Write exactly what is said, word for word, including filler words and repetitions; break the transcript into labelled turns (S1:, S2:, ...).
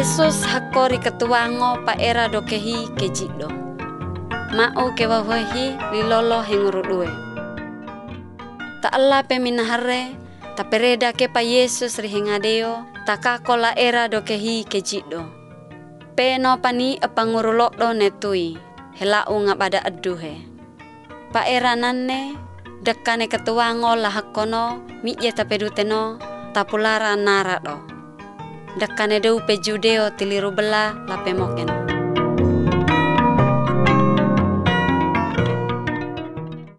S1: Yesus hakori ketuango pa era dokehi kejido. Mau kewawahi lilolo hengurudue. Ta Allah peminahare ta pereda ke pa Yesus rihengadeo takakola era dokehi kejido. Peno pani apangurulokdo netui helau ngabada aduhe. Pa era nanne dekane ketuango lahakono miye tapeduteno tapulara narado. Dekane deu pe judeo tiliru bela lapemoken.